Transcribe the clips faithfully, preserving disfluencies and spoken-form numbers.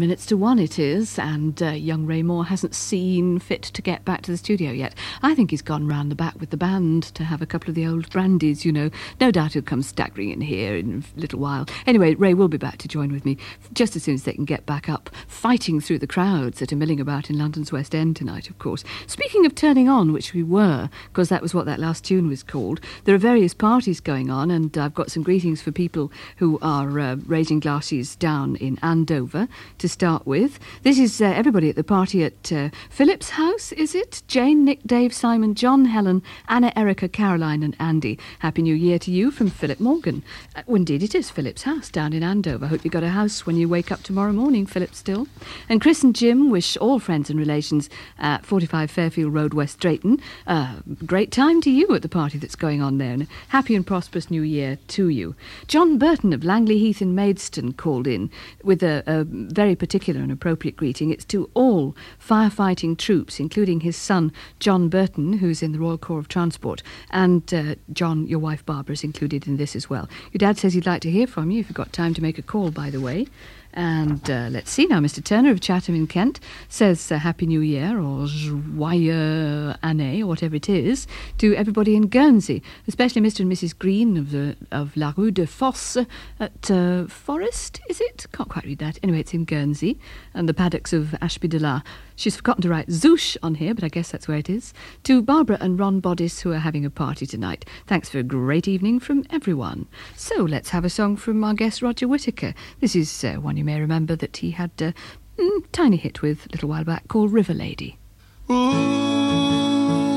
minutes to one it is, and uh, young Ray Moore hasn't seen fit to get back to the studio yet. I think he's gone round the back with the band to have a couple of the old brandies, you know. No doubt he'll come staggering in here in a little while. Anyway, Ray will be back to join with me just as soon as they can get back up, fighting through the crowds that are milling about in London's West End tonight, of course. Speaking of turning on, which we were, because that was what that last tune was called, there are various parties going on, and I've got some greetings for people who are uh, raising glasses down in Andover to start with. This is uh, everybody at the party at uh, Philip's house, is it? Jane, Nick, Dave, Simon, John, Helen, Anna, Erica, Caroline and Andy. Happy New Year to you from Philip Morgan. Uh, well, indeed it is Philip's house down in Andover. Hope you got a house when you wake up tomorrow morning, Philip, still. And Chris and Jim wish all friends and relations at forty-five Fairfield Road, West Drayton uh, great time to you at the party that's going on there, and a happy and prosperous New Year to you. John Burton of Langley Heath in Maidstone called in with a, a very particular and appropriate greeting. It's to all firefighting troops, including his son John Burton, who's in the Royal Corps of Transport, and uh, John, your wife Barbara, is included in this as well. Your dad says he'd like to hear from you if you've got time to make a call, by the way. And uh, let's see now, Mister Turner of Chatham in Kent says uh, Happy New Year, or Joyeux Année, or whatever it is, to everybody in Guernsey, especially Mister and Missus Green of the of La Rue de Fosse at uh, Forest, is it? Can't quite read that. Anyway, it's in Guernsey, and the paddocks of Ashby de la. She's forgotten to write Zouche on here, but I guess that's where it is. To Barbara and Ron Boddice, who are having a party tonight. Thanks for a great evening from everyone. So let's have a song from our guest Roger Whittaker. This is uh, one you may remember that he had a mm, tiny hit with a little while back called River Lady. Ooh.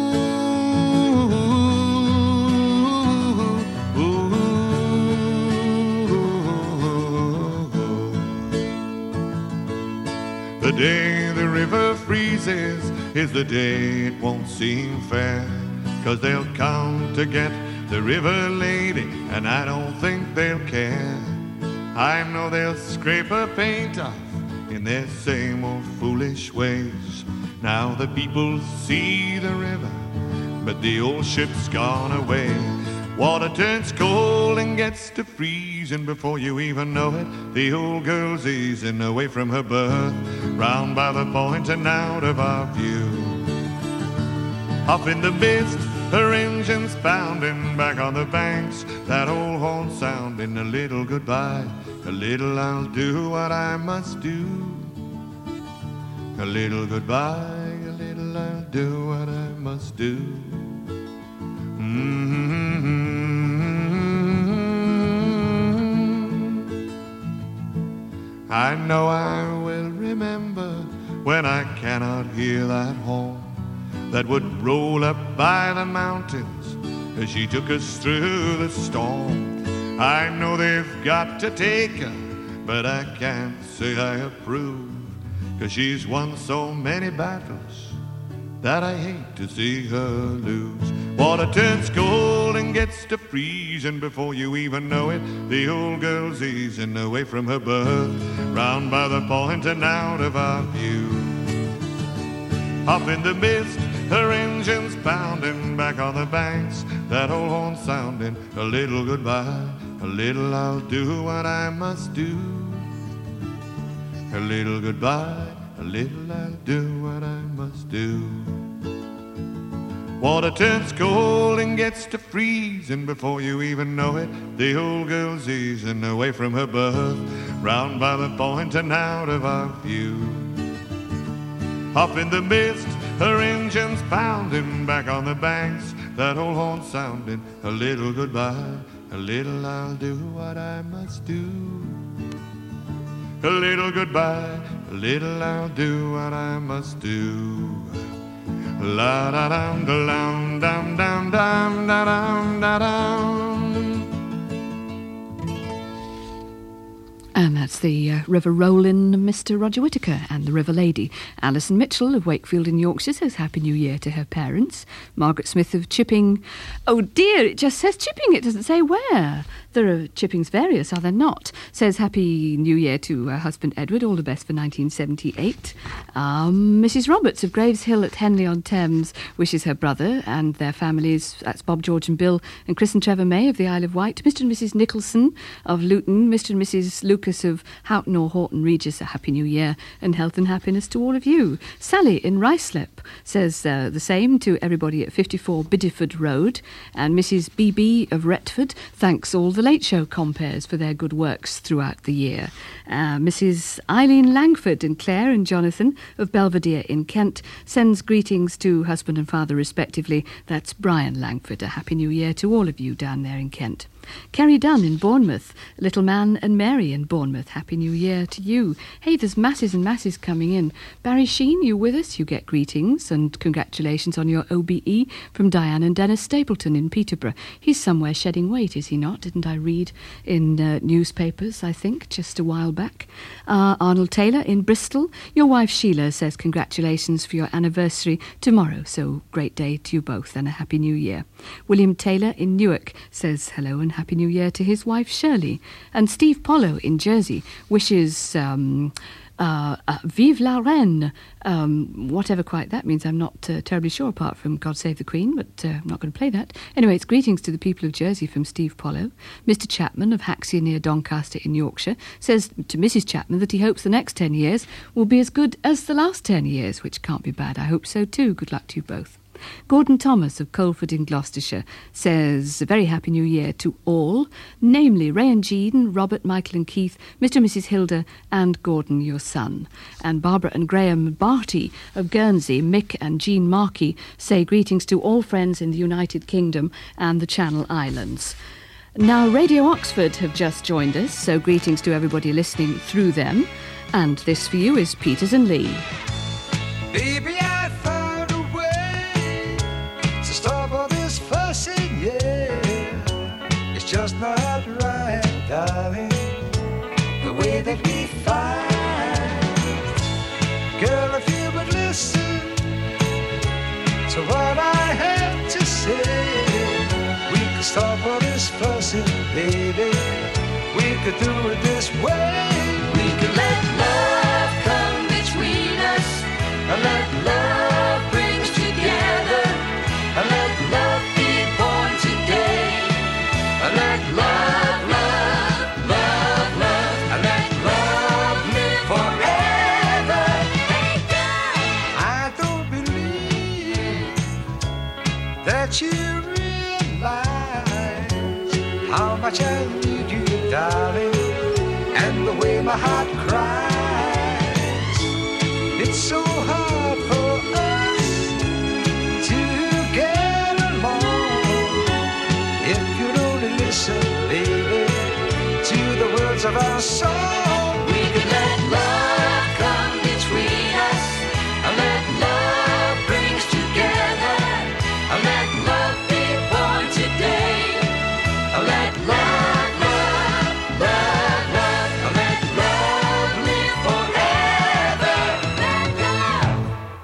The day the river freezes is the day it won't seem fair, 'cause they'll come to get the river lady, and I don't think they'll care. I know they'll scrape her paint off in their same old foolish ways. Now the people see the river, but the old ship's gone away. Water turns cold and gets to freezing before you even know it. The old girl's easing away from her berth, round by the point and out of our view. Up in the mist, her engine's pounding back on the banks, that old horn sounding a little goodbye. A little I'll do what I must do. A little goodbye, a little I'll do what I must do. Mm-hmm. I know I will remember when I cannot hear that horn that would roll up by the mountains as she took us through the storm. I know they've got to take her, but I can't say I approve, 'cause she's won so many battles that I hate to see her lose. Water turns cold and gets to freezing before you even know it. The old girl's easing away from her berth, round by the point and out of our view. Up in the mist, her engine's pounding back on the banks, that old horn sounding a little goodbye. A little I'll do what I must do. A little goodbye, a little I'll do what I must do. Water turns cold and gets to freezing before you even know it. The old girl's easing away from her berth, round by the point and out of our view. Up in the mist, her engine's pounding back on the banks, that old horn sounding a little goodbye. A little I'll do what I must do. A little goodbye, a little I'll do what I must do. La da dum da dum dum dum dum da dum da dum. And that's the uh, River Rollin' Mister Roger Whittaker and the River Lady. Alison Mitchell of Wakefield in Yorkshire says Happy New Year to her parents. Margaret Smith of Chipping. Oh dear, it just says Chipping, it doesn't say where. There are Chippings various, are there not? Says Happy New Year to her husband Edward, all the best for nineteen seventy-eight. Um, Missus Roberts of Graves Hill at Henley-on-Thames wishes her brother and their families, that's Bob, George and Bill, and Chris and Trevor May of the Isle of Wight. Mister and Missus Nicholson of Luton, Mister and Missus Lucas of of Houghton or Horton Regis a Happy New Year and health and happiness to all of you. Sally in Ruislip says uh, the same to everybody at fifty-four Bideford Road. And Missus B B of Retford thanks all the Late Show compares for their good works throughout the year. Uh, Missus Eileen Langford and Claire and Jonathan of Belvedere in Kent sends greetings to husband and father respectively. That's Brian Langford. A Happy New Year to all of you down there in Kent. Kerry Dunn in Bournemouth, Little Man and Mary in Bournemouth, Happy New Year to you. Hey, there's masses and masses coming in. Barry Sheen, you with us? You get greetings and congratulations on your O B E from Diane and Dennis Stapleton in Peterborough. He's somewhere shedding weight, is he not? Didn't I read in uh, newspapers, I think, just a while back. Uh, Arnold Taylor in Bristol. Your wife Sheila says congratulations for your anniversary tomorrow, so great day to you both and a Happy New Year. William Taylor in Newark says hello and Happy New Year to his wife Shirley. And Steve Pollo in Jersey wishes um, uh, uh, Vive la Reine, um, whatever quite that means. I'm not uh, terribly sure apart from God Save the Queen, but uh, I'm not going to play that. Anyway, it's greetings to the people of Jersey from Steve Pollo. Mister Chapman of Haxia near Doncaster in Yorkshire says to Missus Chapman that he hopes the next ten years will be as good as the last ten years, which can't be bad. I hope so too. Good luck to you both. Gordon Thomas of Coleford in Gloucestershire says a very happy new year to all, namely Ray and Jean, Robert, Michael and Keith, Mister and Missus Hilda and Gordon, your son. And Barbara and Graham Barty of Guernsey, Mick and Jean Markey say greetings to all friends in the United Kingdom and the Channel Islands. Now, Radio Oxford have just joined us, so greetings to everybody listening through them. And this for you is Peters and Lee. Baby, I found a way to stop all this fussing, yeah. It's just not right, darling, the way that we fight. Girl, if you would listen to what I have to say, we could stop all this fussing, baby. We could do it this way. We could let love come between us, and let love bring us together, and let love be born today, and let love, love, love, love, and let love live forever. Hey girl, I don't believe that you realize how much I need you, darling, and the way my heart cries. It's so hard for us to get along if you'd only listen, baby, to the words of our song. We could let love come between us, and let love bring us together, and let love be born today, and let love, love, love, love, and let love live forever. Let love.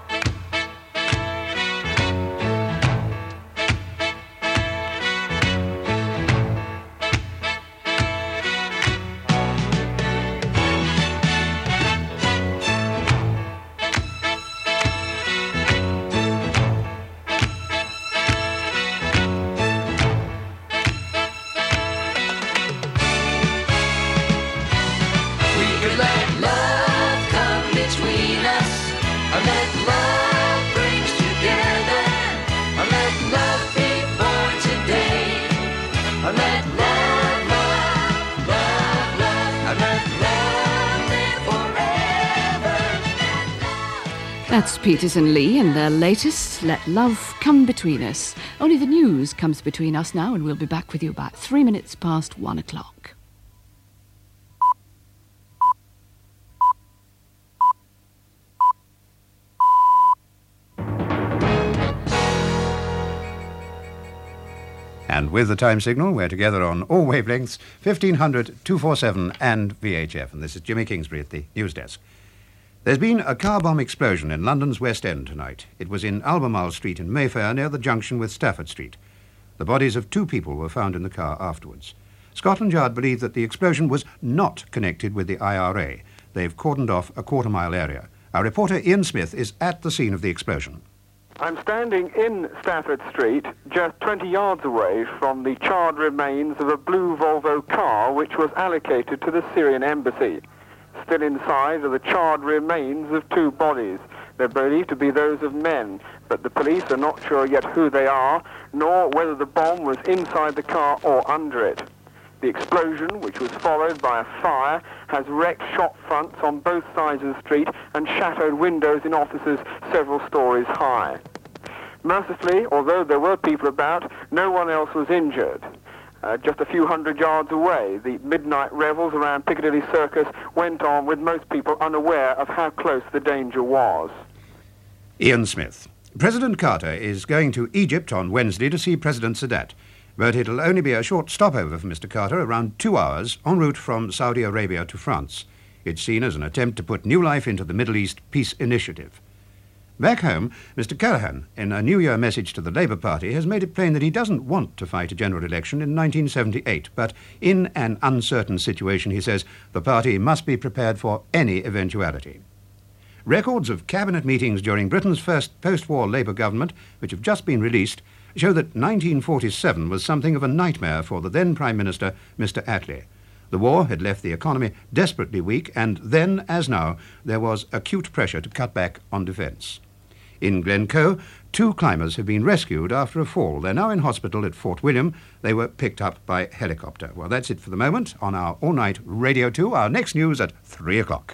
We could let love come between us, and let love bring us together, and let love be born today, and let love, love, love, love, and let love live forever. That's Peters and Lee and their latest, Let Love Come Between Us. Only the news comes between us now, and we'll be back with you about three minutes past one o'clock. And with the time signal, we're together on all wavelengths, fifteen hundred, two forty-seven and V H F. And this is Jimmy Kingsbury at the news desk. There's been a car bomb explosion in London's West End tonight. It was in Albemarle Street in Mayfair, near the junction with Stafford Street. The bodies of two people were found in the car afterwards. Scotland Yard believe that the explosion was not connected with the I R A. They've cordoned off a quarter-mile area. Our reporter Ian Smith is at the scene of the explosion. I'm standing in Stafford Street, just twenty yards away from the charred remains of a blue Volvo car which was allocated to the Syrian embassy. Still inside are the charred remains of two bodies. They're believed to be those of men, but the police are not sure yet who they are, nor whether the bomb was inside the car or under it. The explosion, which was followed by a fire, has wrecked shop fronts on both sides of the street and shattered windows in offices several stories high. Mercifully, although there were people about, no one else was injured. Uh, just a few hundred yards away, the midnight revels around Piccadilly Circus went on with most people unaware of how close the danger was. Ian Smith. President Carter is going to Egypt on Wednesday to see President Sadat, but it'll only be a short stopover for Mister Carter, around two hours, en route from Saudi Arabia to France. It's seen as an attempt to put new life into the Middle East Peace Initiative. Back home, Mister Callaghan, in a New Year message to the Labour Party, has made it plain that he doesn't want to fight a general election in nineteen seventy-eight, but in an uncertain situation, he says, the party must be prepared for any eventuality. Records of cabinet meetings during Britain's first post-war Labour government, which have just been released, show that nineteen forty-seven was something of a nightmare for the then Prime Minister, Mister Attlee. The war had left the economy desperately weak, and then, as now, there was acute pressure to cut back on defence. In Glencoe, two climbers have been rescued after a fall. They're now in hospital at Fort William. They were picked up by helicopter. Well, that's it for the moment on our all-night Radio two. Our next news at three o'clock.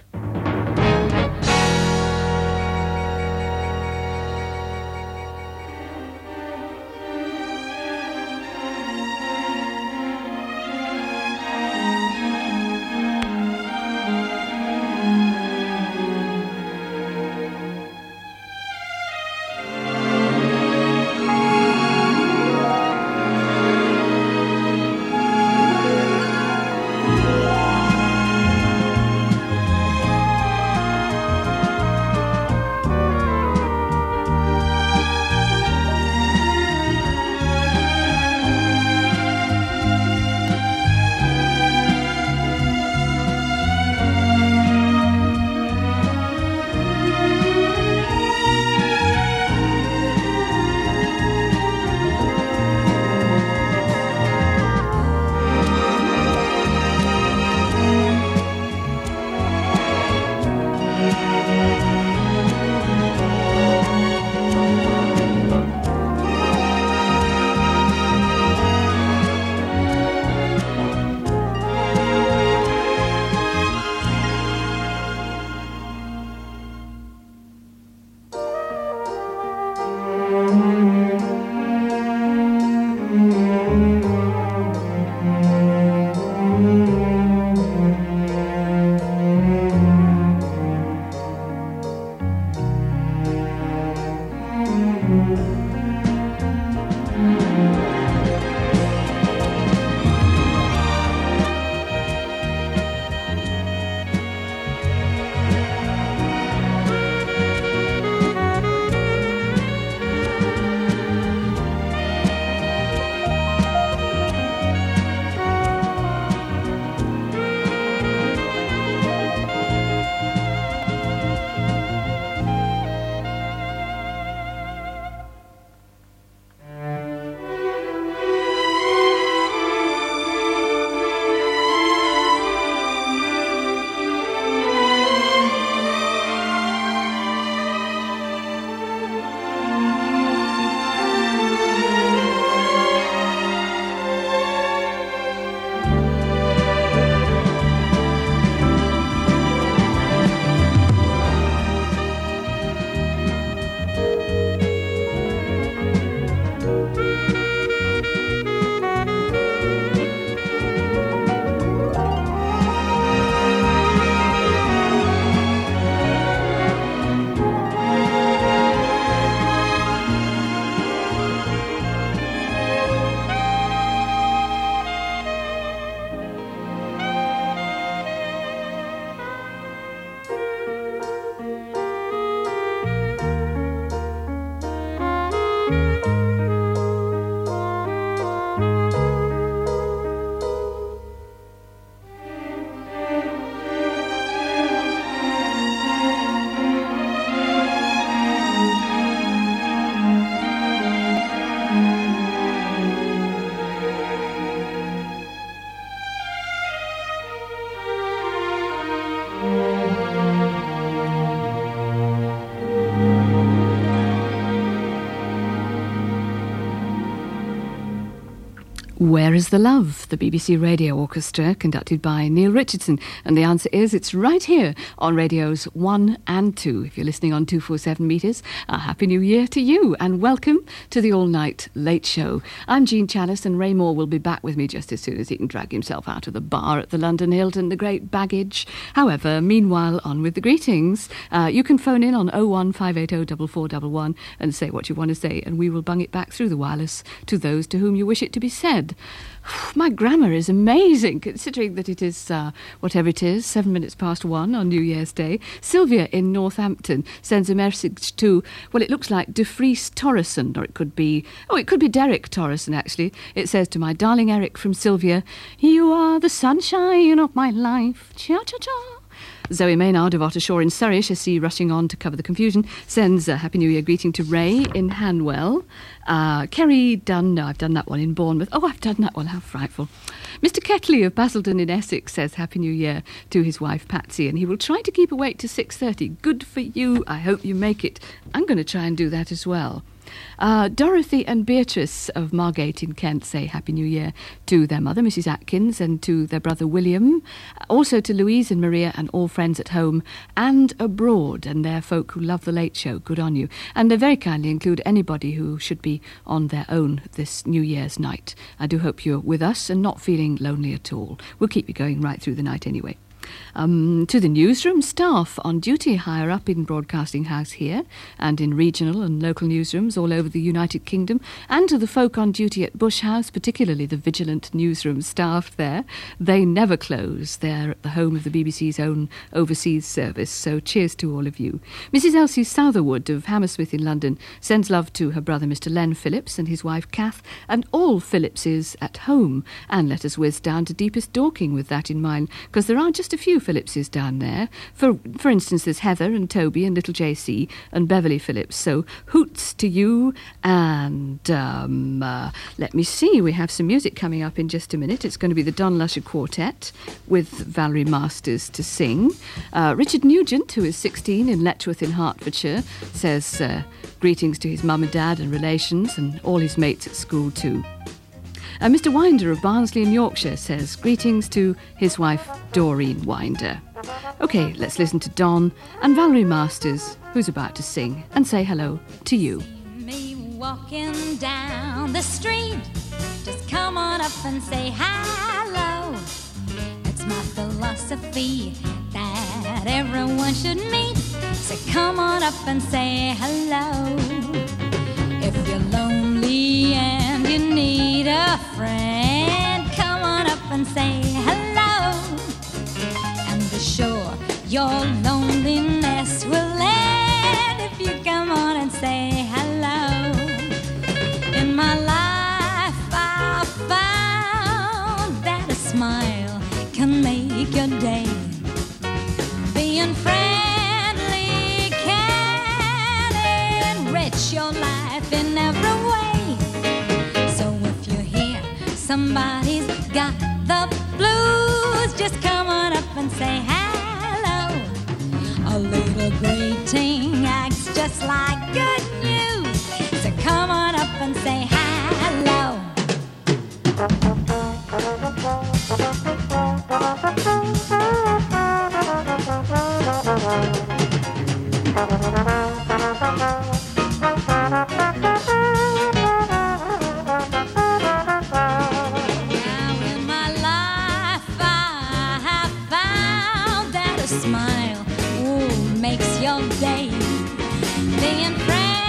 Where is the Love? The B B C Radio Orchestra, conducted by Neil Richardson. And the answer is it's right here on radios one and two. If you're listening on two forty-seven metres, a Happy New Year to you and welcome to the all-night late show. I'm Jean Chalice and Ray Moore will be back with me just as soon as he can drag himself out of the bar at the London Hilton, the great baggage. However, meanwhile, on with the greetings. Uh, you can phone in on oh one five eight oh four four one one and say what you want to say and we will bung it back through the wireless to those to whom you wish it to be said. My grammar is amazing, considering that it is, uh, whatever it is, seven minutes past one on New Year's Day. Sylvia in Northampton sends a message to, well, it looks like De Vries Torrison, or it could be, oh, it could be Derek Torrison, actually. It says, to my darling Eric from Sylvia, you are the sunshine of my life, cha-cha-cha. Zoe Maynard of Ottershaw in Surrey, I see rushing on to cover the confusion, sends a Happy New Year greeting to Ray in Hanwell. Uh, Kerry Dunn, no, I've done that one in Bournemouth. Oh, I've done that one, how frightful. Mister Ketley of Basildon in Essex says Happy New Year to his wife Patsy, and he will try to keep awake to six thirty. Good for you, I hope you make it. I'm going to try and do that as well. Uh, Dorothy and Beatrice of Margate in Kent say Happy New Year to their mother, Missus Atkins, and to their brother William, also to Louise and Maria and all friends at home and abroad, and their folk who love the Late Show. Good on you. And they very kindly include anybody who should be on their own this New Year's night. I do hope you're with us and not feeling lonely at all. We'll keep you going right through the night anyway. Um, to the newsroom staff on duty higher up in Broadcasting House here and in regional and local newsrooms all over the United Kingdom, and to the folk on duty at Bush House, particularly the vigilant newsroom staff there. They never close. They're at the home of the B B C's own overseas service, so cheers to all of you. Missus Elsie Southerwood of Hammersmith in London sends love to her brother Mister Len Phillips and his wife Kath and all Phillipses at home, and let us whiz down to Deepest Dorking with that in mind, because there are just a few Phillipses down there. For for instance, there's Heather and Toby and little J C and Beverly Phillips. So hoots to you. And um, uh, let me see, we have some music coming up in just a minute. It's going to be the Don Lusher Quartet with Valerie Masters to sing. Uh, Richard Nugent, who is sixteen in Letchworth in Hertfordshire, says uh, greetings to his mum and dad and relations and all his mates at school too. Uh, Mister Winder of Barnsley in Yorkshire says greetings to his wife Doreen Winder. OK, let's listen to Don and Valerie Masters, who's about to sing and say hello to you. Me walking down the street, just come on up and say hello. It's my philosophy that everyone should meet, so come on up and say hello. If you're lonely and you need a friend, come on up and say hello. And be sure your loneliness will end if you come on and say hello. In my life I found that a smile can make your day. Being friendly can enrich your life in every way. So if you hear somebody's got the blues, just come on up and say hello. A little greeting acts just like good news, so come on up and say hello. Smile, ooh, makes your day. Being friends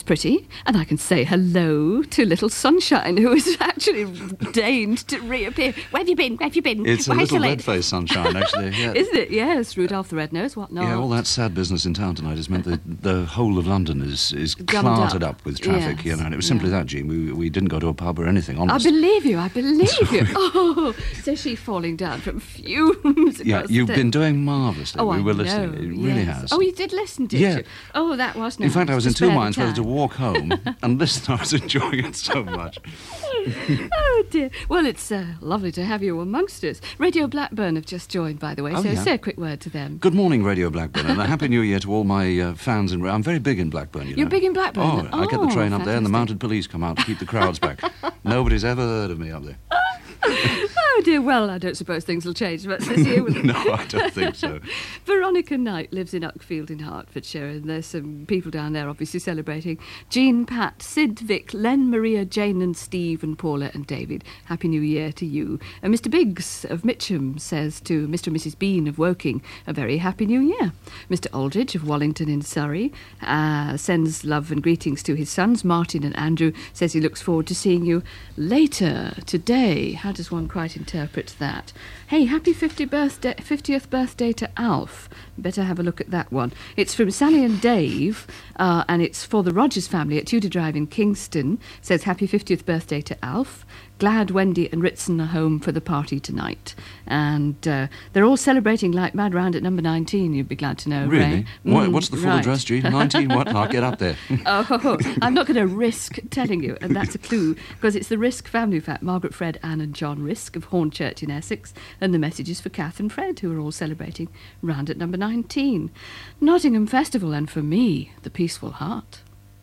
pretty, and I can say hello to little Sunshine, who has actually deigned to reappear. Where have you been? Where have you been? It's a Why little so late? red-faced Sunshine, actually. Yeah. Isn't it? Yes, Rudolph the Red-Nosed, what not? Yeah, all that sad business in town tonight has meant that the whole of London is, is Gummed clouted up. up with traffic, Yes, you know, and it was simply yeah. that, Jean. We, we didn't go to a pub or anything, I honest. believe you, I believe you. Oh, so she's falling down from fumes Yeah, across the you've day. been doing marvellously. Oh, we I were know, listening. It really yes. has. Oh, you did listen, did Yeah. you? Oh, that was nice. In fact, I was in To two spare the minds whether to time. walk home and listen. I was enjoying it so much. Oh, dear. Well, it's uh, lovely to have you amongst us. Radio Blackburn have just joined, by the way, Oh, so yeah. say a quick word to them. Good morning, Radio Blackburn, and a Happy New Year to all my uh, fans. And I'm very big in Blackburn, you know. You're big in Blackburn? Oh, I get the Oh, train up there and the fantastic. mounted police come out to keep the crowds back. Nobody's ever heard of me up there. Oh, dear. Well, I don't suppose things will change much this year, will it? No, I don't think so. Veronica Knight lives in Uckfield in Hertfordshire, and there's some people down there obviously celebrating. Jean, Pat, Sid, Vic, Len, Maria, Jane and Steve and Paula and David. Happy New Year to you. And Mister Biggs of Mitcham says to Mister and Missus Bean of Woking, a very happy New Year. Mister Aldridge of Wallington in Surrey uh, sends love and greetings to his sons, Martin and Andrew, says he looks forward to seeing you later today. How does one quite interpret that? Hey, happy fiftieth birthday, fiftieth birthday to Alf. Better have a look at that one. It's from Sally and Dave, uh, and it's for the Rogers family at Tudor Drive in Kingston. Says happy fiftieth birthday to Alf. Glad Wendy and Ritson are home for the party tonight. And uh, they're all celebrating like mad round at number nineteen, you'd be glad to know, Really? Ray. What, Mm, what's the full right. address, Jean? nineteen what? I'll get up there. Oh, I'm not going to risk telling you, and that's a clue, because it's the Risk family fact. Margaret, Fred, Anne and John Risk of Hornchurch in Essex, and the message is for Kath and Fred, who are all celebrating round at number nineteen. Nottingham Festival, and for me, the Peaceful Heart.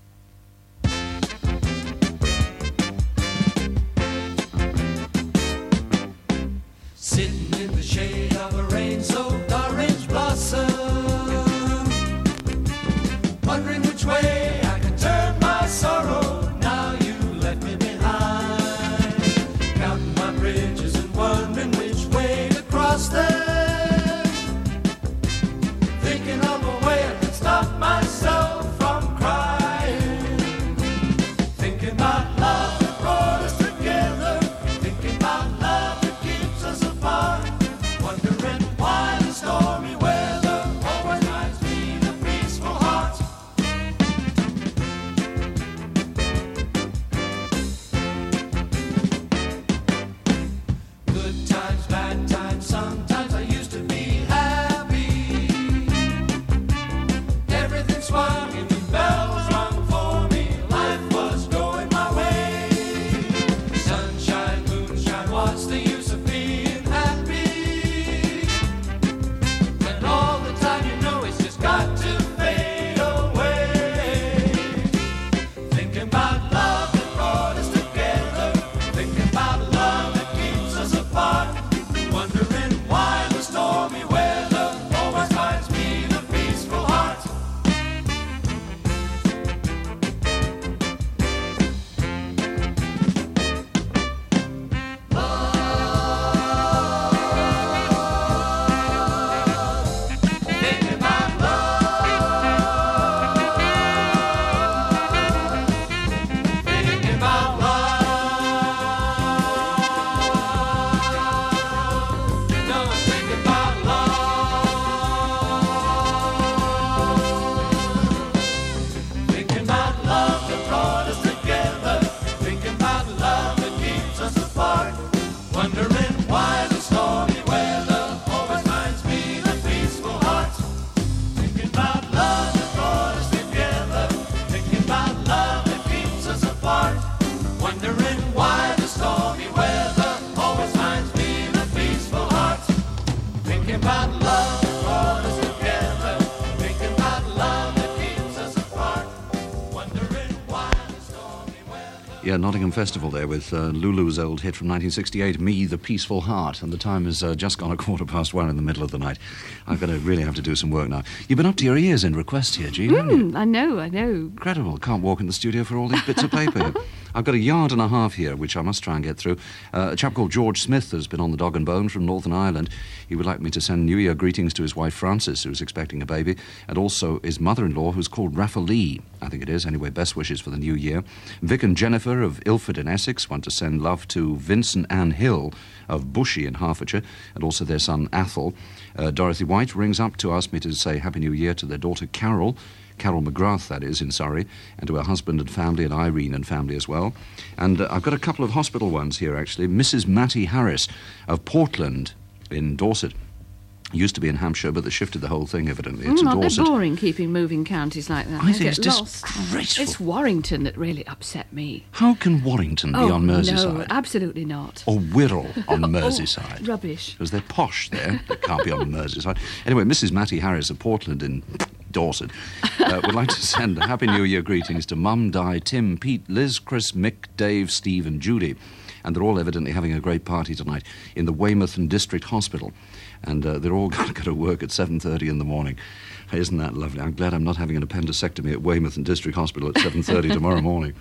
Sitting in the shade of a rain-soaked orange blossom, wondering which way I can turn my sorrow. Now you left me behind, counting my bridges and wondering which way to cross them, thinking of a way I can stop myself from crying, thinking about love that brought us together, thinking about love that keeps us apart, wondering why the stormy weather always reminds me of peaceful hearts. Good times, bad times, sometimes I used to be happy. Everything swung and the bell was rung for me. Life was going my way. Sunshine, moonshine, what's the use of being happy? When all the time you know it's just got to fade away. Thinking about love that brought us together, thinking about love that keeps us apart, wondering why the stormy weather always finds me the peaceful heart. Thinking about love, thinking about love. No, I'm thinking about love. Thinking about love that brought us together, thinking about love that keeps us apart, wondering why the stormy weather always finds me the peaceful heart. Thinking about love that brought us together, thinking about love that keeps us apart, wondering why the stormy weather always finds me the peaceful heart. Thinking about love that brought us together, thinking about love that keeps us apart, wondering why the stormy weather. Yeah, Nottingham Festival there with uh, Lulu's old hit from nineteen sixty-eight, Me, the Peaceful Heart. And the time has uh, just gone a quarter past one in the middle of the night. I've got to really have to do some work now. You've been up to your ears in requests here, Jean, haven't you? Mm, I know, I know. Incredible. Can't walk in the studio for all these bits of paper. I've got a yard and a half here, which I must try and get through. Uh, a chap called George Smith has been on the Dog and Bone from Northern Ireland. He would like me to send New Year greetings to his wife Frances, who's expecting a baby, and also his mother-in-law, who's called Rafa Lee, I think it is. Anyway, best wishes for the new year. Vic and Jennifer of Ilford in Essex want to send love to Vince and Anne Hill of Bushy in Hertfordshire, and also their son Athol. Uh, Dorothy White rings up to ask me to say Happy New Year to their daughter Carol, Carol McGrath, that is, in Surrey, and to her husband and family, and Irene and family as well. And uh, I've got a couple of hospital ones here, actually. Missus Mattie Harris of Portland in Dorset. Used to be in Hampshire, but they shifted the whole thing, evidently. It's mm, in Dorset. Not boring keeping moving counties like that. I They think it's get lost. disgraceful. It's Warrington that really upset me. How can Warrington oh, be on Merseyside? no, absolutely not. Or Wirral on Merseyside? Oh, rubbish. Because they're posh there. They can't be on Merseyside. Anyway, Missus Mattie Harris of Portland in Dorset uh, would like to send Happy New Year greetings to Mum, Di, Tim, Pete, Liz, Chris, Mick, Dave, Steve and Judy. And they're all evidently having a great party tonight in the Weymouth and District Hospital. And uh, they're all going to go to work at seven thirty in the morning. Isn't that lovely? I'm glad I'm not having an appendectomy at Weymouth and District Hospital at seven thirty tomorrow morning.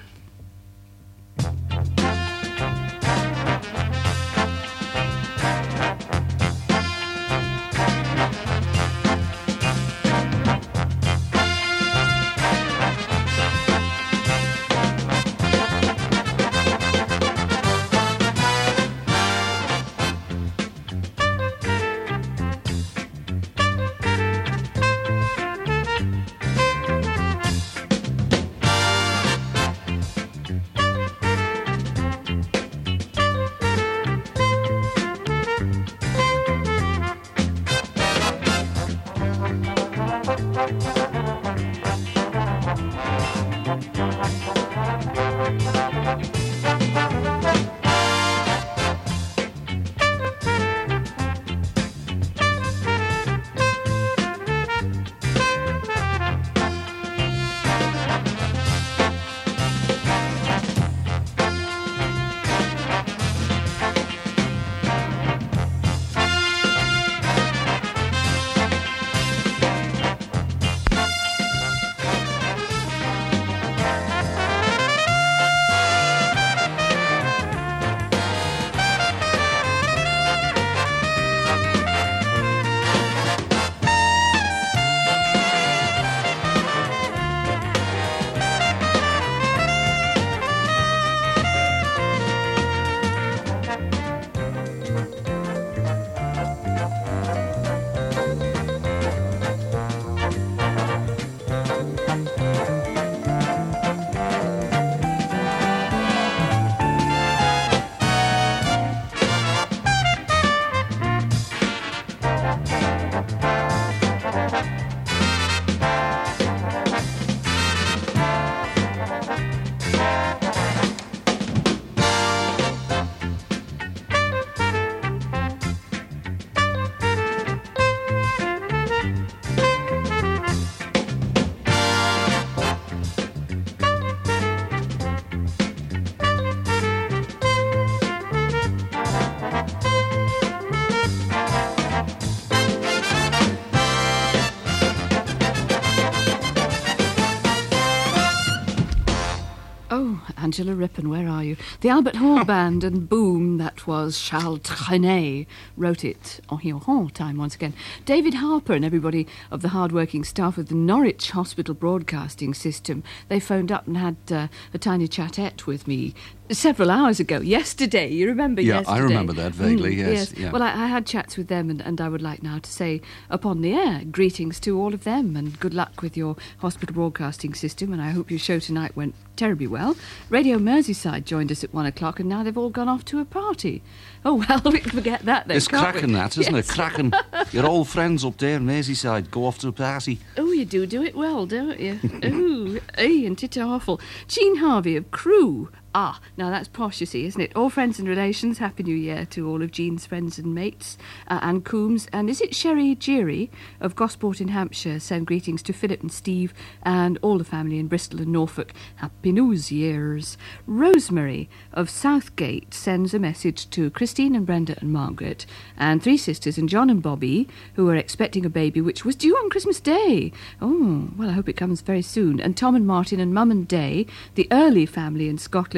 Angela Rippon, where are you? The Albert Hall Band and Boom, that was Charles Trenet, wrote it en Huron time once again. David Harper and everybody of the hard-working staff of the Norwich Hospital Broadcasting System, they phoned up and had uh, a tiny chatette with me several hours ago, yesterday, you remember yeah, yesterday? Yeah, I remember that vaguely, mm, yes. yes. Yeah. Well, I, I had chats with them, and, and I would like now to say upon the air, greetings to all of them, and good luck with your hospital broadcasting system, and I hope your show tonight went terribly well. Radio Merseyside joined us at one o'clock, and now they've all gone off to a party. Oh, well, we can forget that then, It's can't cracking, we? that, isn't Yes. it? Cracking. Your old friends up there in Merseyside go off to a party. Oh, you do do it well, don't you? Ooh, ay, and it awful. Jean Harvey of Crewe. Ah, now that's posh, you see, isn't it? All friends and relations, Happy New Year to all of Jean's friends and mates. Uh, Anne Coombs, and is it Sherry Geary of Gosport in Hampshire? Send greetings to Philip and Steve and all the family in Bristol and Norfolk. Happy New Year's. Rosemary of Southgate sends a message to Christine and Brenda and Margaret, and three sisters and John and Bobby, who are expecting a baby which was due on Christmas Day. Oh, well, I hope it comes very soon. And Tom and Martin and Mum and Day, the Early family in Scotland,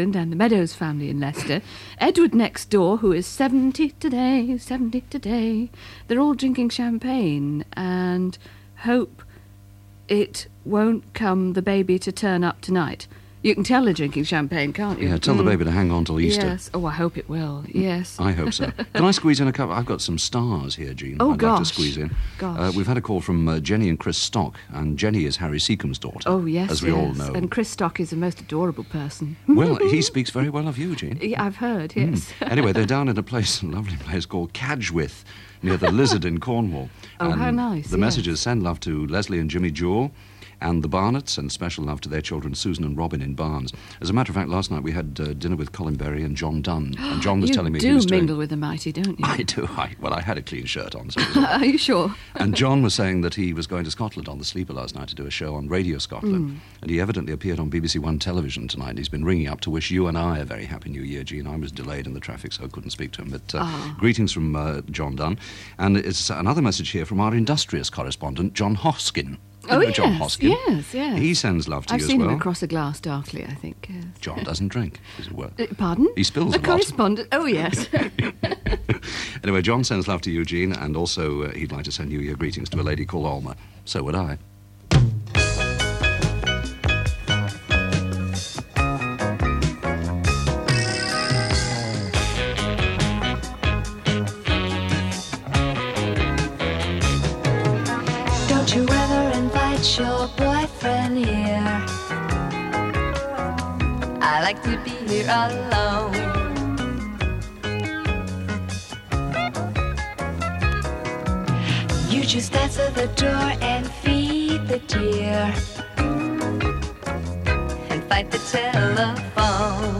England and the Meadows family in Leicester. Edward next door, who is seventy today, seventy today. They're all drinking champagne and hope it won't come the baby to turn up tonight. You can tell they're drinking champagne, can't you? Yeah, tell Mm. the baby to hang on till Easter. Yes. Oh, I hope it will. Yes. I hope so. Can I squeeze in a couple? I've got some stars here, Jean. Oh, I'd like to gosh. squeeze in. Gosh. Uh, we've had a call from uh, Jenny and Chris Stock, and Jenny is Harry Seacombe's daughter. Oh, yes, as we yes. all know. And Chris Stock is a most adorable person. Well, he speaks very well of you, Jean. Yeah, I've heard, yes. Mm. Anyway, they're down in a place, a lovely place called Cadgwith, near the Lizard in Cornwall. Oh, and how nice, The yes. messages send love to Leslie and Jimmy Jewell and the Barnetts, and special love to their children Susan and Robin in Barnes. As a matter of fact, last night we had uh, dinner with Colin Berry and John Dunn, and John was you telling me do he was mingle doing... with the mighty, don't you? I do. I, well, I had a clean shirt on. So it was all right. Are you sure? And John was saying that he was going to Scotland on the Sleeper last night to do a show on Radio Scotland. Mm. And he evidently appeared on B B C One television tonight. And he's been ringing up to wish you and I a very happy new year, Jean. I was delayed in the traffic, so I couldn't speak to him. But uh, Ah. greetings from uh, John Dunn. And it's another message here from our industrious correspondent, John Hoskin. Oh, You know John yes, Hoskin. yes, yes. He sends love to I've you seen as well. him across a glass darkly, I think. Yes. John doesn't drink, as it were. Uh, pardon? He spills a a lot. correspondent. Oh, yes. Anyway, John sends love to Eugene, and also uh, he'd like to send New Year greetings to a lady called Alma. So would I. Don't you ever invite your boyfriend here. I like to be here alone. You just answer the door and feed the deer and fight the telephone.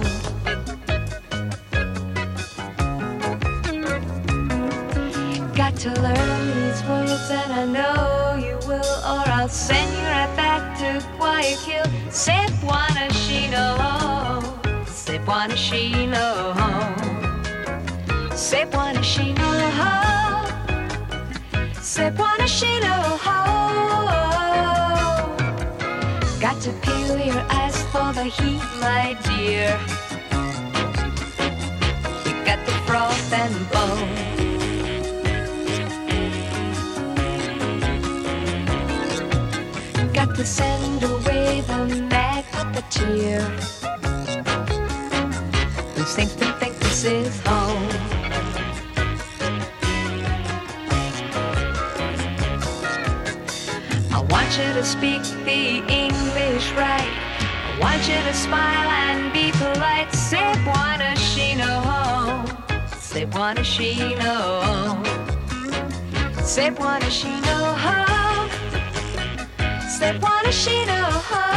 Got to learn these words and I know you will, or I'll send you right back to Guayaquil. Se buonascino, se buonascino, se buonascino, se buonascino. Got to peel your eyes for the heat, my dear. You got the froth and bone. Got to send away the mad puppeteer who seems to think this is home. I want you to speak the English right. I want you to smile and be polite. Say buonascino, say buonascino, say buonascino. Se buonascino,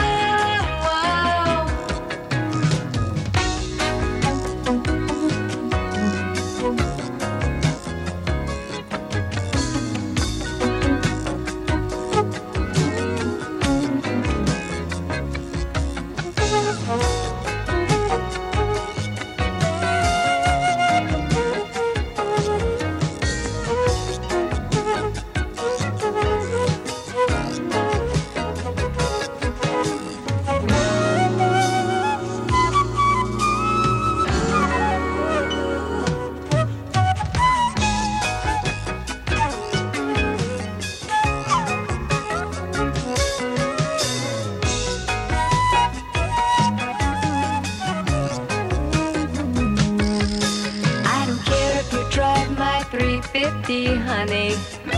three fifty, honey.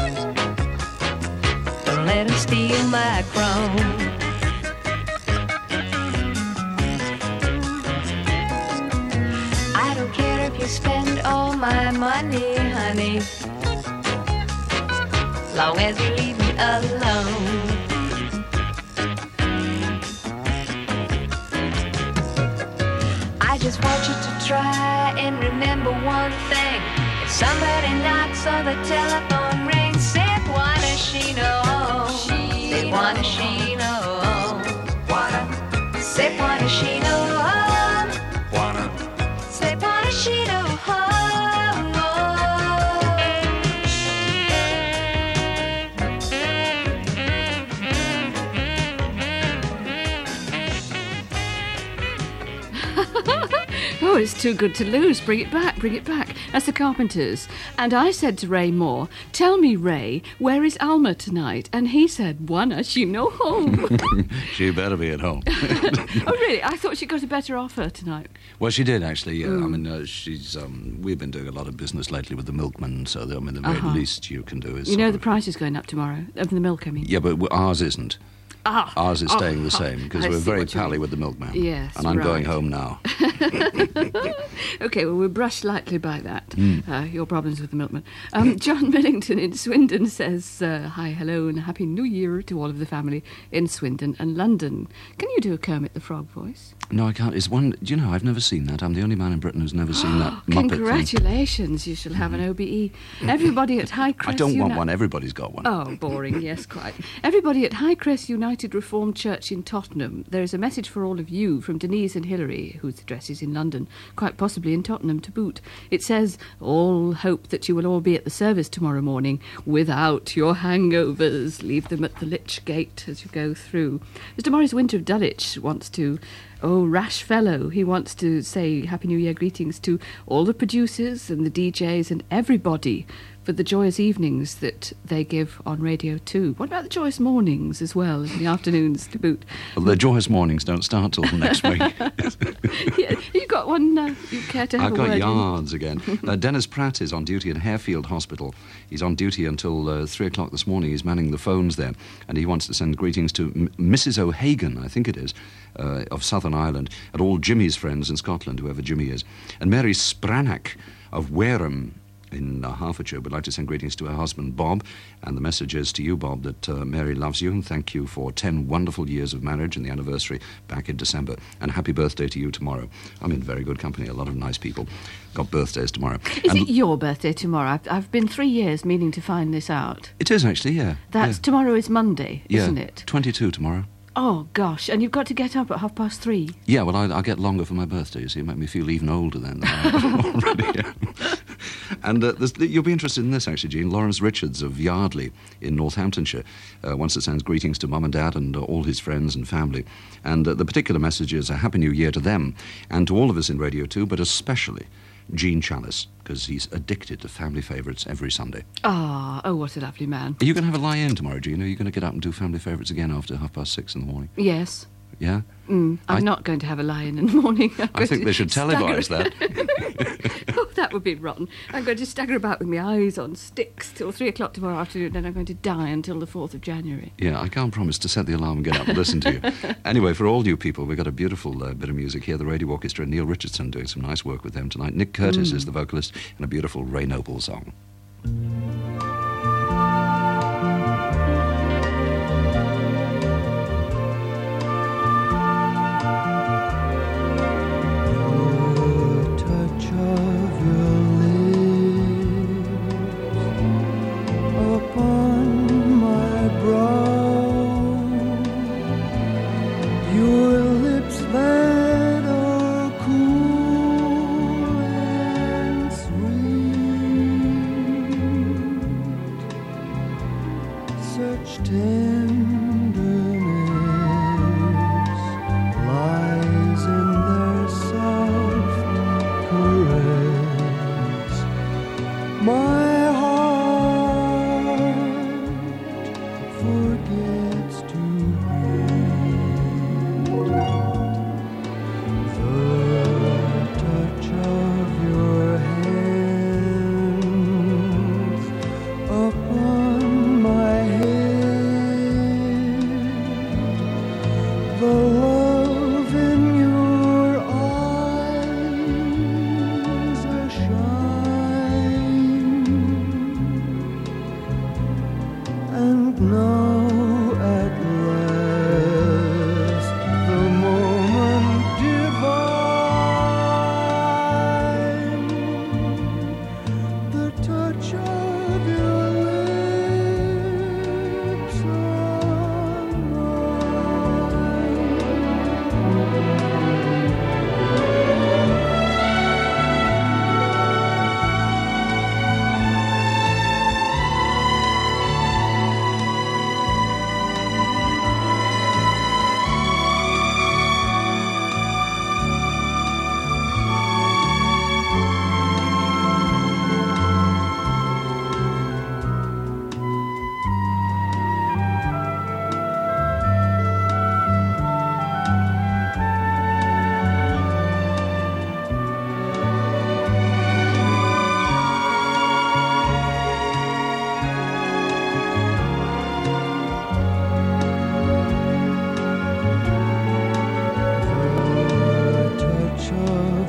Don't let him steal my chrome. I don't care if you spend all my money, honey, long as you leave me alone. I just want you to try and remember one thing. If somebody knocks or the telephone rings, say buonascino, say buonascino, say buonascino, say buonascino. Oh, it's too good to lose. Bring it back, bring it back. That's the Carpenters. And I said to Ray Moore, tell me, Ray, where is Alma tonight? And he said, Wanna, she no home. She better be at home. Oh, really? I thought she got a better offer tonight. Well, she did, actually, yeah. Mm. I mean, uh, she's. Um, we've been doing a lot of business lately with the milkman, so, the, I mean, the very uh-huh. least you can do is... You know the price is going up tomorrow, of the milk, I mean. Yeah, but ours isn't. Ah, Ours is oh, staying the oh, same, because I we're very what you pally mean. with the milkman. Yes, And I'm right. going home now. OK, well, we'll brush lightly by that, Mm. uh, your problems with the milkman. Um, John Millington in Swindon says, uh, hi, hello, and Happy New Year to all of the family in Swindon and London. Can you do a Kermit the Frog voice? No, I can't. It's one... Do you know, I've never seen that. I'm the only man in Britain who's never seen that Muppet Congratulations, thing. you shall have an O B E. Everybody at Highcrest... I don't want Uni- one. Everybody's got one. Oh, boring, yes, quite. Everybody at Highcrest United Reformed Church in Tottenham. There is a message for all of you from Denise and Hilary, whose address is in London, quite possibly in Tottenham to boot. It says, all hope that you will all be at the service tomorrow morning without your hangovers. Leave them at the Lich Gate as you go through. Mister Morris Winter of Dulwich wants to... Oh, rash fellow. He wants to say Happy New Year greetings to all the producers and the D Js and everybody for the joyous evenings that they give on Radio two. What about the joyous mornings as well, in the afternoons to boot? Well, the joyous mornings don't start till next week. Yeah, you got one uh, you care to have I've a got word yards again. Uh, Dennis Pratt is on duty at Harefield Hospital. He's on duty until uh, three o'clock this morning. He's manning the phones there, and he wants to send greetings to M- Missus O'Hagan, I think it is, uh, of Southern Ireland, and all Jimmy's friends in Scotland, whoever Jimmy is. And Mary Spranack of Wareham in uh, Hertfordshire would like to send greetings to her husband, Bob, and the message is to you, Bob, that uh, Mary loves you and thank you for ten wonderful years of marriage and the anniversary back in December. And happy birthday to you tomorrow. I'm in very good company, a lot of nice people. Got birthdays tomorrow. Is and it your birthday tomorrow? I've, I've been three years meaning to find this out. It is, actually, yeah. That's yeah. Tomorrow is Monday, yeah. isn't it? twenty-two tomorrow. Oh, gosh, and you've got to get up at half past three. Yeah, well, I, I get longer for my birthday, you see. It makes me feel even older then than I already am. And uh, you'll be interested in this, actually, Jean. Lawrence Richards of Yardley in Northamptonshire uh, wants to send greetings to Mum and Dad and uh, all his friends and family. And uh, the particular message is a Happy New Year to them and to all of us in Radio two, but especially Gene Chalice, because he's addicted to family favourites every Sunday. Ah, oh, what a lovely man. Are you going to have a lie-in tomorrow, Gene? Are you going to get up and do family favourites again after half past six in the morning? Yes. Yeah? Mm, I'm I, not going to have a lie-in in the morning. I think they should televise that. Oh, that would be rotten. I'm going to stagger about with my eyes on sticks till three o'clock tomorrow afternoon, then I'm going to die until the fourth of January. Yeah, I can't promise to set the alarm and get up and listen to you. Anyway, for all you people, we've got a beautiful uh, bit of music here. The Radio Orchestra, Neil Richardson doing some nice work with them tonight. Nick Curtis mm. is the vocalist, and a beautiful Ray Noble song. Sweet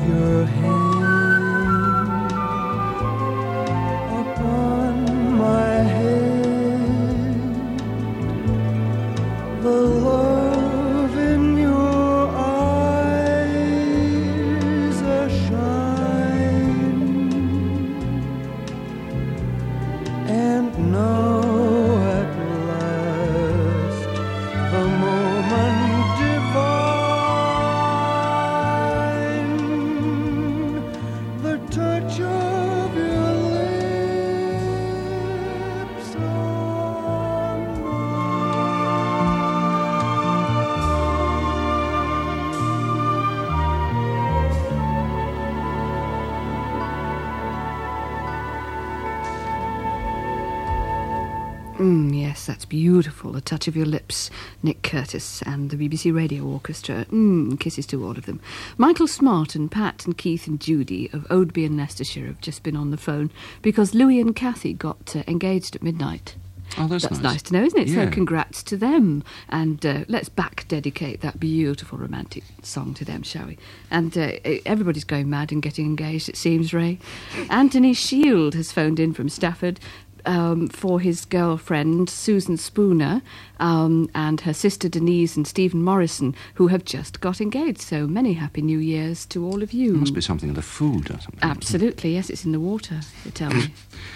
your hand upon my head, the love in your eyes a shine, and now at last the moment divine, the touch of your lips on Mm, yes, that's beautiful. A Touch of Your Lips, Nick Curtis and the B B C Radio Orchestra. Mm, kisses to all of them. Michael Smart and Pat and Keith and Judy of Oadby and Leicestershire have just been on the phone because Louis and Kathy got uh, engaged at midnight. Oh, that's, That's nice. nice to know, isn't it? Yeah. So congrats to them. And uh, let's back dedicate that beautiful romantic song to them, shall we? And uh, everybody's going mad and getting engaged, it seems, Ray. Anthony Shield has phoned in from Stafford um, for his girlfriend, Susan Spooner, um, and her sister Denise and Stephen Morrison, who have just got engaged. So many happy New Years to all of you. There must be something in the food or something. Absolutely, yes, it's in the water, they tell me.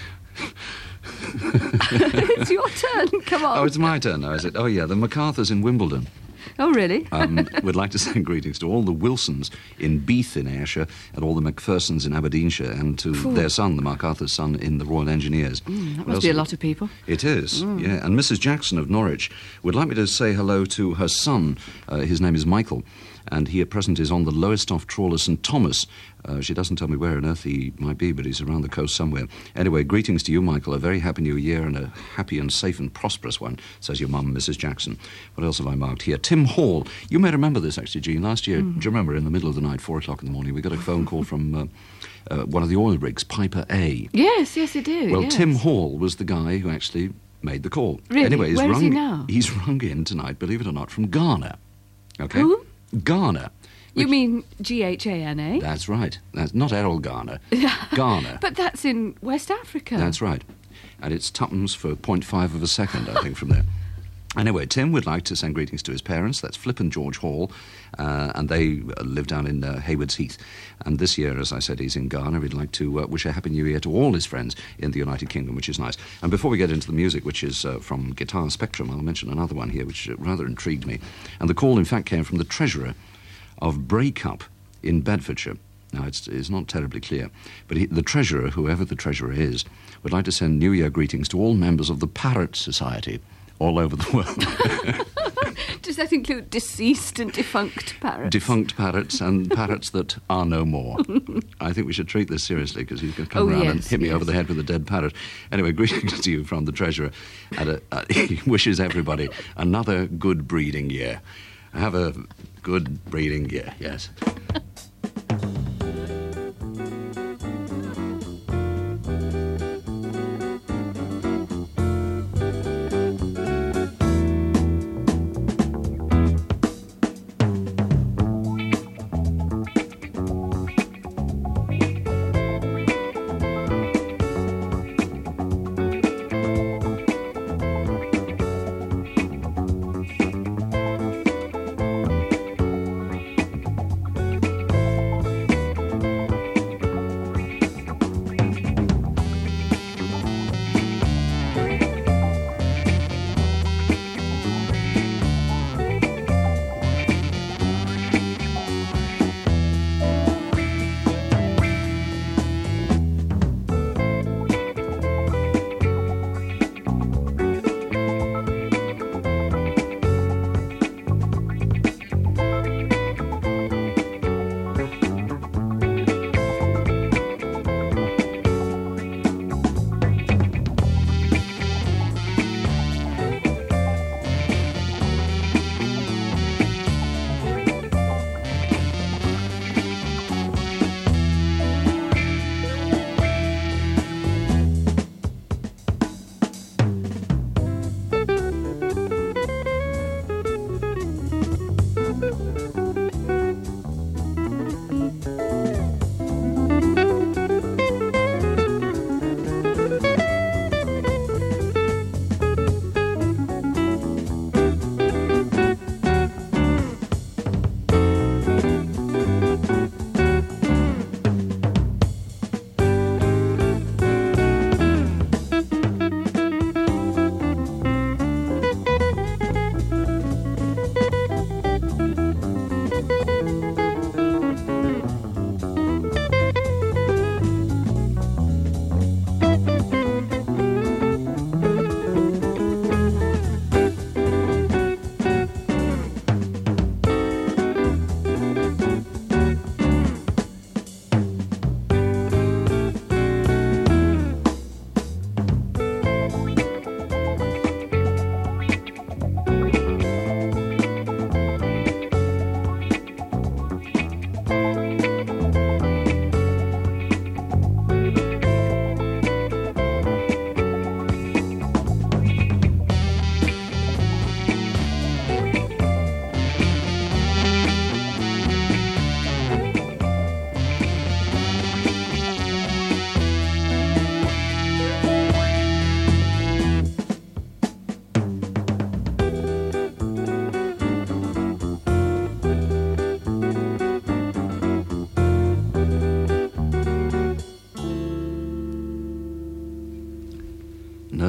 It's your turn, come on. Oh, it's my turn now, is it? Oh, yeah, the MacArthurs in Wimbledon. Oh, really? um, would like to send greetings to all the Wilsons in Beath in Ayrshire and all the Macphersons in Aberdeenshire and to Phew. their son, the MacArthur's son, in the Royal Engineers. Mm, that What must be a else? lot of people. It is, yeah. And Missus Jackson of Norwich would like me to say hello to her son. Uh, his name is Michael, and he at present is on the Lowestoft trawler St Thomas. Uh, she doesn't tell me where on earth he might be, but he's around the coast somewhere. Anyway, greetings to you, Michael. A very happy new year and a happy and safe and prosperous one, says your mum, Missus Jackson. What else have I marked here? Tim Hall. You may remember this, actually, Jean. Last year, Mm. do you remember, in the middle of the night, four o'clock in the morning, we got a phone call from uh, uh, one of the oil rigs, Piper A. Yes, yes, I do. Well, yes. Tim Hall was the guy who actually made the call. Really? Anyway, he's Where is rung, he now? He's rung in tonight, believe it or not, from Ghana. Okay? Who? Ghana. You Which- mean G H A N A? That's right. That's not Errol Garner. Ghana. But that's in West Africa. That's right. And it's tuppence for zero point five of a second, I think, from there. Anyway, Tim would like to send greetings to his parents. That's Flip and George Hall, uh, and they uh, live down in uh, Haywards Heath. And this year, as I said, he's in Ghana. He'd like to uh, wish a Happy New Year to all his friends in the United Kingdom, which is nice. And before we get into the music, which is uh, from Guitar Spectrum, I'll mention another one here, which uh, rather intrigued me. And the call, in fact, came from the treasurer of Breakup in Bedfordshire. Now, it's, it's not terribly clear, but he, the treasurer, whoever the treasurer is, would like to send New Year greetings to all members of the Parrot Society all over the world. Does that include deceased and defunct parrots? Defunct parrots and parrots that are no more. I think we should treat this seriously because he's going to come Oh, around and yes, hit me yes. over the head with a dead parrot. Anyway, greetings to you from the treasurer. And uh, uh, he wishes everybody another good breeding year. Have a good breeding year, yes.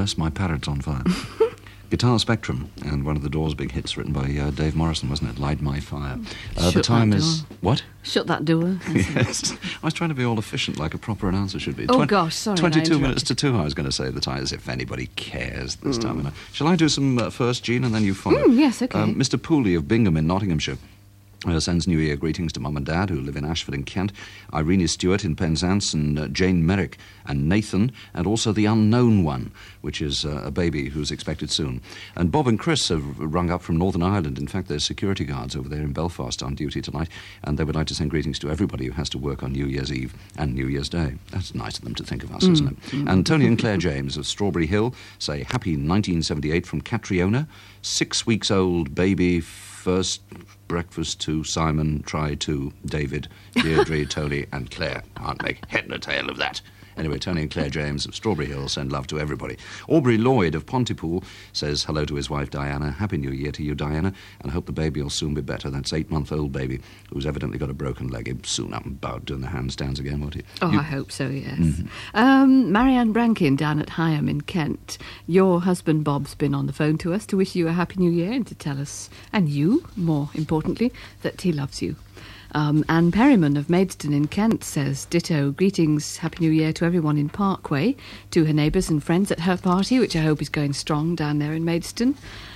Unless my parrot's on fire. Guitar Spectrum, and one of the Doors' big hits written by uh, Dave Morrison, wasn't it? Light My Fire. Uh, the time is... What? Shut that door. Yes. I was trying to be all efficient like a proper announcer should be. Oh, Twen- gosh, sorry. twenty-two minutes to two, I was going to say the time, as if anybody cares this mm. time of night. Shall I do some uh, first, Jean, and then you follow? Mm, yes, OK. Um, Mister Pooley of Bingham in Nottinghamshire Uh, sends New Year greetings to Mum and Dad, who live in Ashford in Kent, Irene Stewart in Penzance, and uh, Jane Merrick and Nathan, and also the unknown one, which is uh, a baby who's expected soon. And Bob and Chris have rung up from Northern Ireland. In fact, there's security guards over there in Belfast on duty tonight, and they would like to send greetings to everybody who has to work on New Year's Eve and New Year's Day. That's nice of them to think of us, mm. isn't it? Mm. And Tony and Claire James of Strawberry Hill say happy nineteen seventy-eight from Catriona, six weeks old baby, first breakfast to Simon, try to David, Deirdre, Tony and Claire. Can't make head nor tail of that. Anyway, Tony and Claire James of Strawberry Hill send love to everybody. Aubrey Lloyd of Pontypool says hello to his wife Diana. Happy New Year to you, Diana, and hope the baby will soon be better. That's eight-month-old baby who's evidently got a broken leg. He'll soon up and about doing the handstands again, won't he? Oh, you... I hope so, yes. Mm-hmm. Um, Marianne Brankin down at Higham in Kent. Your husband Bob's been on the phone to us to wish you a Happy New Year and to tell us, and you, more importantly, that he loves you. Um, Anne Perryman of Maidstone in Kent says, ditto, greetings, Happy New Year to everyone in Parkway, to her neighbours and friends at her party, which I hope is going strong down there in Maidstone.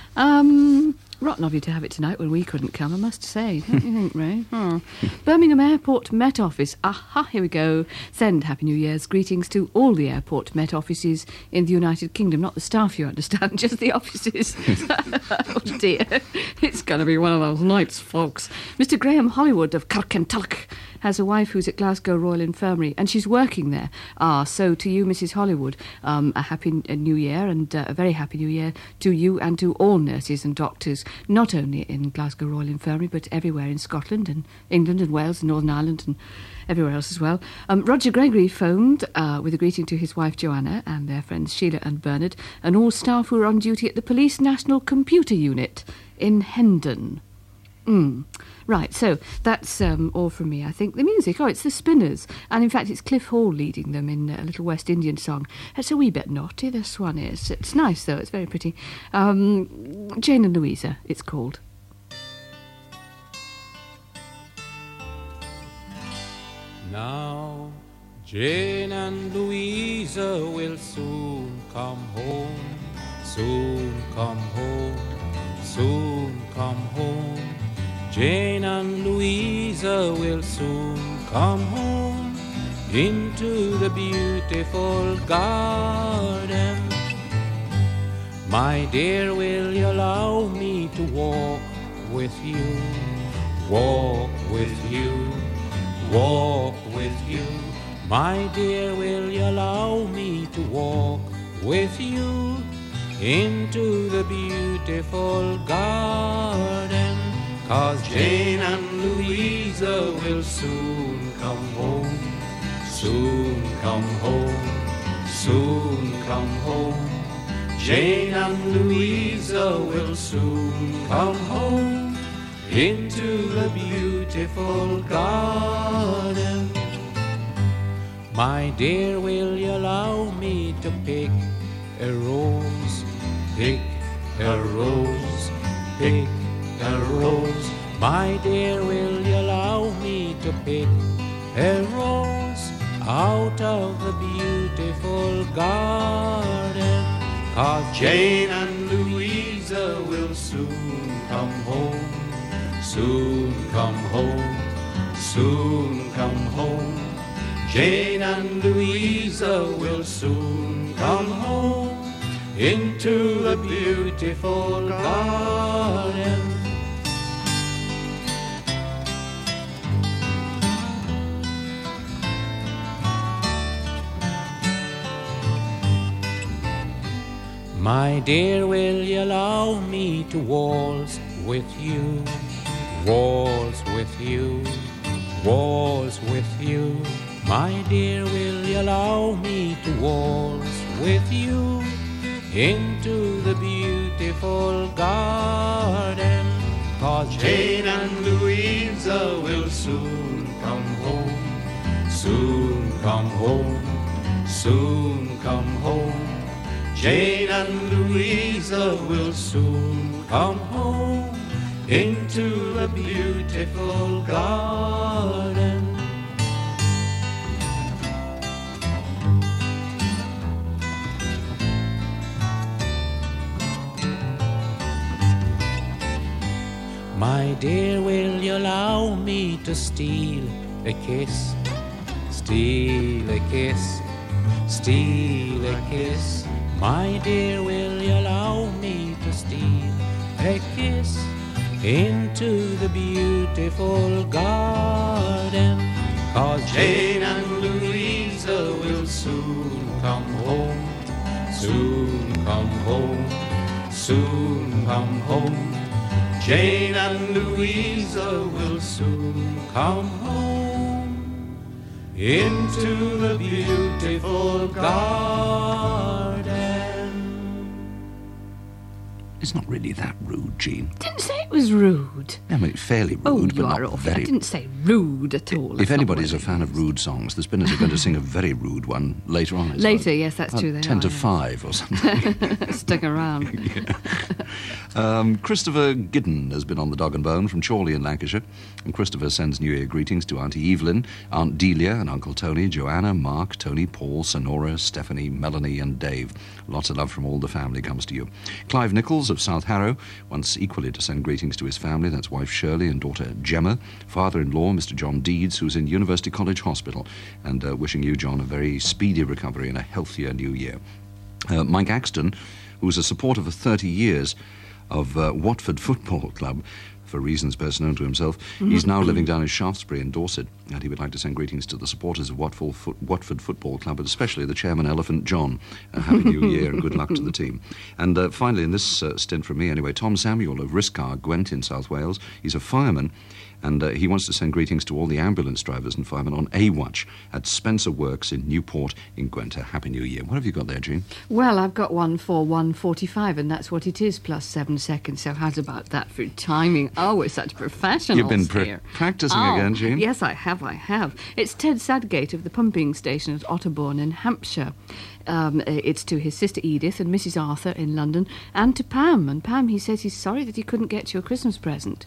Um, rotten of you to have it tonight when we couldn't come, I must say, don't you think, Ray? Hmm. Birmingham Airport Met Office, aha, here we go, send Happy New Year's greetings to all the airport Met offices in the United Kingdom, not the staff, you understand, just the offices. Oh dear, it's going to be one of those nights, folks. Mister Graham Hollywood of Kirkentulloch has a wife who's at Glasgow Royal Infirmary, and she's working there. Ah, so to you, Missus Hollywood, um, a happy New Year, and uh, a very happy New Year to you and to all nurses and doctors, not only in Glasgow Royal Infirmary, but everywhere in Scotland and England and Wales and Northern Ireland and everywhere else as well. Um, Roger Gregory phoned uh, with a greeting to his wife Joanna and their friends Sheila and Bernard, and all staff who are on duty at the Police National Computer Unit in Hendon. Mm. Right, so that's um, all from me, I think. The music, oh, it's the Spinners. And in fact, it's Cliff Hall leading them in a little West Indian song. It's a wee bit naughty, this one is. It's nice, though. It's very pretty. Um, Jane and Louisa, it's called. Now, Jane and Louisa will soon come home. Soon come home. Soon come home. Jane and Louisa will soon come home into the beautiful garden. My dear, will you allow me to walk with you? Walk with you, walk with you. My dear, will you allow me to walk with you into the beautiful garden? 'Cause Jane and Louisa will soon come home, soon come home, soon come home. Jane and Louisa will soon come home into the beautiful garden. My dear, will you allow me to pick a rose, pick a rose, pick a rose? My dear, will you allow me to pick a rose out of the beautiful garden? 'Cause Jane and Louisa will soon come home, soon come home, soon come home. Jane and Louisa will soon come home into the beautiful garden. My dear, will you allow me to waltz with you? Waltz with you, waltz with you. My dear, will you allow me to waltz with you into the beautiful garden? 'Cause Jane and Louisa will soon come home, soon come home, soon come home. Jane and Louisa will soon come home into the beautiful garden. My dear, will you allow me to steal a kiss? Steal a kiss, steal a kiss. My dear, will you allow me to steal a kiss into the beautiful garden? 'Cause Jane and Louisa will soon come home, soon come home, soon come home. Jane and Louisa will soon come home into the beautiful garden. It's not really that rude, Jean. Didn't say it was rude. I mean, fairly rude, Oh, but you not are awful. very... I didn't say rude at all. If That's not anybody's a what it fan of is. rude songs, the Spinners are going to sing a very rude one later on. I suppose. Later, yes, that's About true, they ten are, to yes. five or something. Stuck around. Um, Christopher Giddon has been on the Dog and Bone from Chorley in Lancashire. And Christopher sends New Year greetings to Auntie Evelyn, Aunt Delia and Uncle Tony, Joanna, Mark, Tony, Paul, Sonora, Stephanie, Melanie and Dave. Lots of love from all the family comes to you. Clive Nichols of South Harrow wants equally to send greetings to his family. That's wife Shirley and daughter Gemma. Father-in-law, Mister John Deeds, who's in University College Hospital. And uh, wishing you, John, a very speedy recovery and a healthier new year. Uh, Mike Axton, who's a supporter for thirty years of uh, Watford Football Club, for reasons best known to himself. He's now living down in Shaftesbury in Dorset, and he would like to send greetings to the supporters of Watford, Foot, Watford Football Club, and especially the chairman, Elephant John. A happy new year and good luck to the team. And uh, finally, in this uh, stint from me anyway, Tom Samuel of Riscar, Gwent in South Wales. He's a fireman, and uh, he wants to send greetings to all the ambulance drivers and firemen on A-Watch at Spencer Works in Newport in Gwent. A happy new year. What have you got there, Jean? Well, I've got one for one forty-five, and that's what it is, plus seven seconds. So how's about that for timing? Oh, we're such professionals You've been pra- here. practising Oh, again, Jean? Yes, I have, I have. It's Ted Sadgate of the pumping station at Otterbourne in Hampshire. Um, it's to his sister Edith and Missus Arthur in London, and to Pam. And Pam, he says he's sorry that he couldn't get you a Christmas present.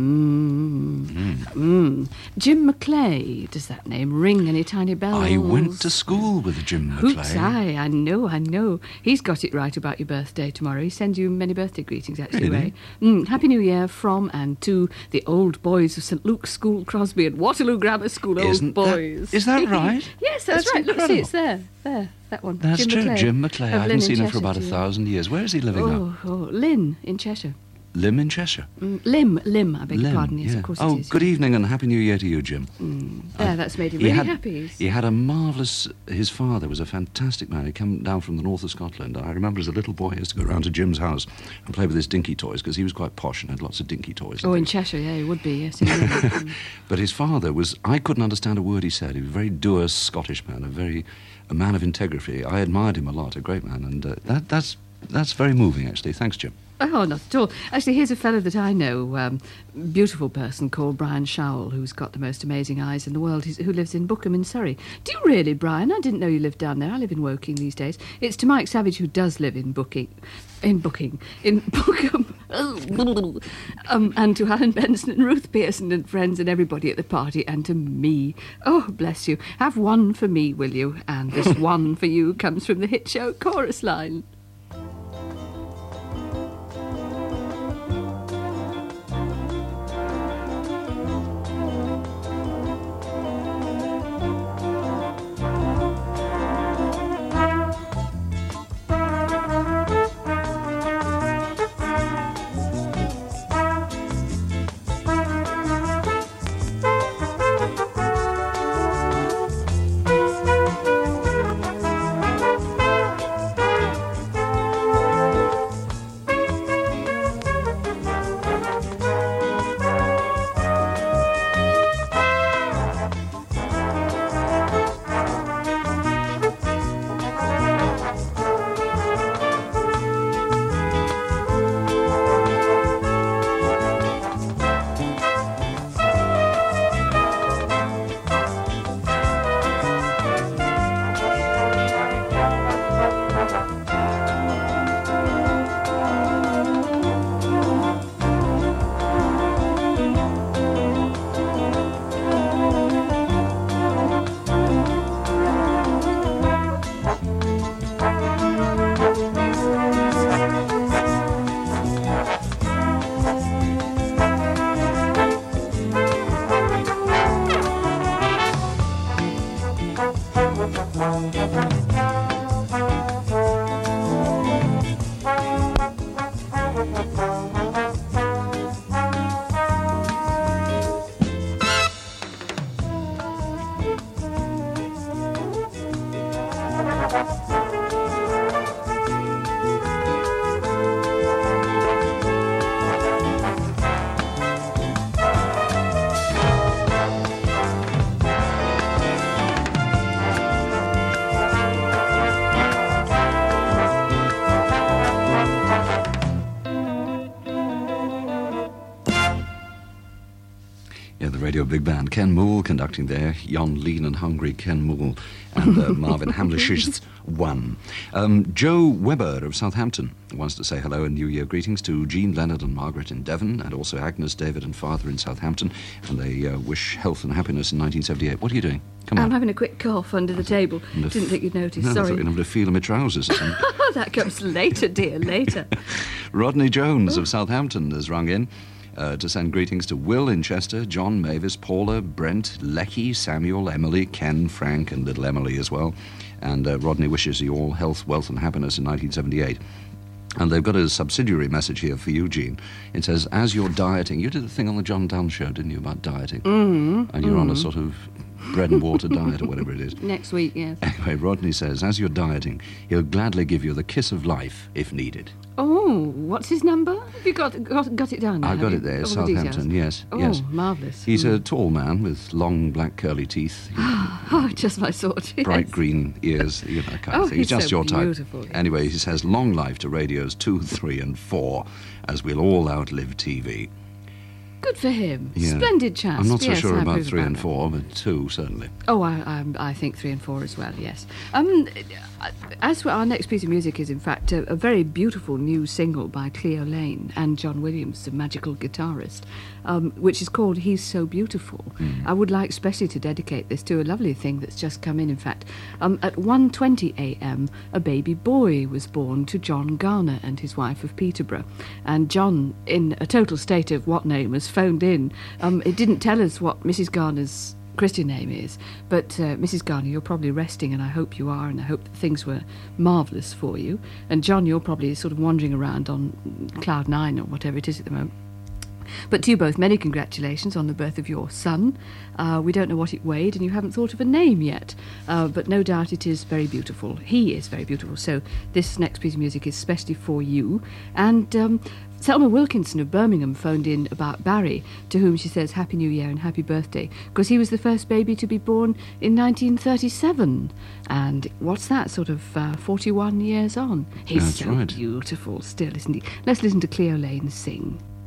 Mmm. Mm. Mm. Jim Maclay. Does that name ring any tiny bells? I went to school with Jim Hoots, Maclay. aye, I know, I know. He's got it right about your birthday tomorrow. He sends you many birthday greetings, actually, Really? Ray. Mm, Happy New Year from and to the old boys of St Luke's School, Crosby, and Waterloo Grammar School, Isn't old that- boys. is that right? Yes, that's, That's right. Look, see, incredible. it's there. There, that one. That's Jim true, Maclay, Jim Maclay. of I haven't Lynn seen in him for about a Cheshire. thousand years. Where is he living now? Oh, oh, Lynn in Cheshire. Lim in Cheshire. Mm, Lim, Lim, I beg your Lim, pardon, yes, yeah. of course Oh, it is. good evening and Happy New Year to you, Jim. Mm. There, that's made him He really had, happy. He had a marvellous... His father was a fantastic man. He came down from the north of Scotland. I remember as a little boy, I used to go round to Jim's house and play with his dinky toys, because he was quite posh and had lots of dinky toys. and Oh, in things. Cheshire, yeah, he would be, yes. He would. Mm. But his father was... I couldn't understand a word he said. He was a very dour Scottish man, a very... a man of integrity. I admired him a lot, a great man, and uh, that, that's, that's very moving, actually. Thanks, Jim. Oh, not at all. Actually, here's a fellow that I know, um, beautiful person called Brian Showell, who's got the most amazing eyes in the world, He's, who lives in Bookham in Surrey. Do you really, Brian? I didn't know you lived down there. I live in Woking these days. It's to Mike Savage, who does live in Booking, in Booking, in Bookham, um, and to Alan Benson and Ruth Pearson and friends and everybody at the party, and to me. Oh, bless you. Have one for me, will you? And this one for you comes from the hit show chorus line. Radio Big Band. Ken Moore conducting there. Jon Lean and Hungry Ken Moore. And uh, Marvin Hamlisch's One. Um, Joe Webber of Southampton wants to say hello and New Year greetings to Jean, Leonard and Margaret in Devon, and also Agnes, David and Father in Southampton. And they uh, wish health and happiness in nineteen seventy-eight. What are you doing? Come on. I'm having a quick cough under the table. Didn't think you'd notice. No, I Sorry. thought you'd have to feel in my trousers or something. That comes later, dear, later. Rodney Jones of Southampton has rung in uh, to send greetings to Will in Chester, John, Mavis, Paula, Brent, Lecky, Samuel, Emily, Ken, Frank and little Emily as well. And uh, Rodney wishes you all health, wealth and happiness in nineteen seventy-eight. And they've got a subsidiary message here for you, Jean. It says, as you're dieting, you did the thing on the John Dunn show, didn't you, about dieting? Mm-hmm. And you're mm-hmm. on a sort of bread and water diet or whatever it is. Next week, yes. Anyway, Rodney says, as you're dieting, he'll gladly give you the kiss of life if needed. Oh, what's his number? Have you got got, got it down now? I've got you? it there, All Southampton, the yes. Oh, yes. marvellous. He's mm. a tall man with long black curly teeth. Oh, just my sort, yes. Bright green ears, you know, that kind oh, of thing. He's he's just so your type. beautiful, yes. Anyway, he says, long life to radios two, three and four, as we'll all outlive T V. Good for him. Yeah. Splendid chap. I'm not so yes, sure I about approve three about and that. four, but two, certainly. Oh, I, I, I think three and four as well, yes. Um, as for our next piece of music is, in fact, a, a very beautiful new single by Cleo Lane and John Williams, the magical guitarist, um, which is called He's So Beautiful. Mm. I would like especially to dedicate this to a lovely thing that's just come in, in fact. Um, at one twenty a.m., a baby boy was born to John Garner and his wife of Peterborough. And John, in a total state of what name, has phoned in. Um, it didn't tell us what Missus Garner's Christian name is, but uh, Missus Garner, you're probably resting, and I hope you are, and I hope that things were marvellous for you. And John, you're probably sort of wandering around on cloud nine or whatever it is at the moment. But to you both, many congratulations on the birth of your son. Uh, we don't know what it weighed, and you haven't thought of a name yet, uh, but no doubt it is very beautiful. He is very beautiful, so this next piece of music is especially for you. And um, Selma Wilkinson of Birmingham phoned in about Barry, to whom she says Happy New Year and Happy Birthday, because he was the first baby to be born in nineteen thirty-seven. And what's that, sort of uh, forty-one years on? He's That's so right. beautiful still, isn't he? Let's listen to Cleo Lane sing.